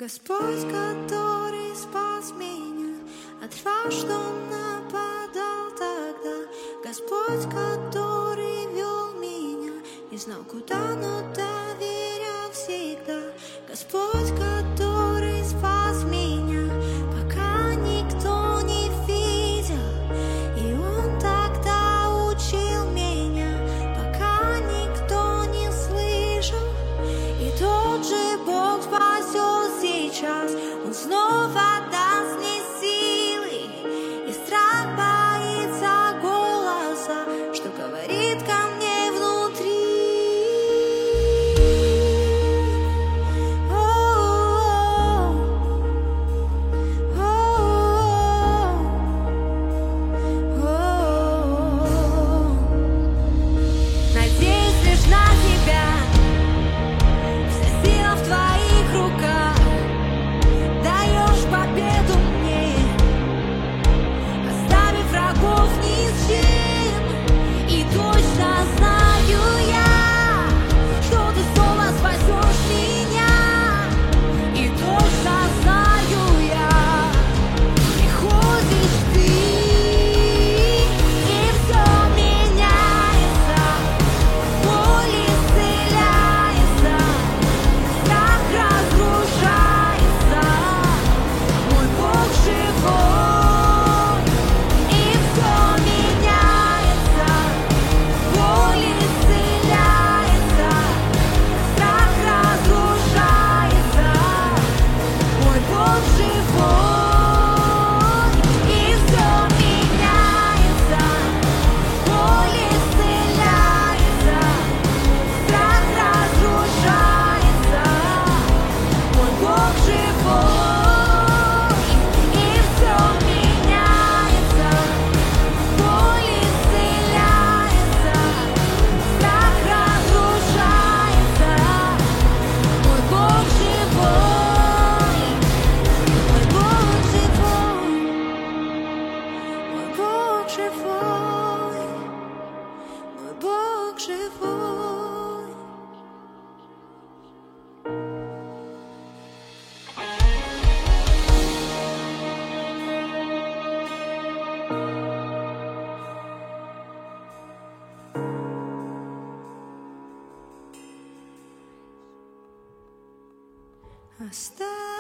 Господь, который спас меня от рва, что нападал тогда. Господь, который вел меня, не знал куда, но доверял всегда. Господь, который спас меня, пока никто не видел, и Он тогда учил меня, пока никто не слышал. И тот же Бог спасет сейчас, Он снова даст мне силы, и страх боится голоса, что говорит ко мне внутри. Надеюсь лишь на тебя, вся сила в твоих руках, даешь победу мне, оставив врагов ни с чем. И точно знаю я, что ты снова спасешь меня. И точно знаю я, приходишь ты, и все меняется, боль исцеляется, страх разрушается. Мой Бог живой, и все меняется, боль исцеляется, страх разрушается. Мой Бог живой, и все меняется, боль исцеляется, страх разрушается. Мой Бог живой, и все меняется, боль исцеляется, страх разрушается. Мой Бог живой, мой Бог живой, мой Бог живой, мой Бог живой. Оставь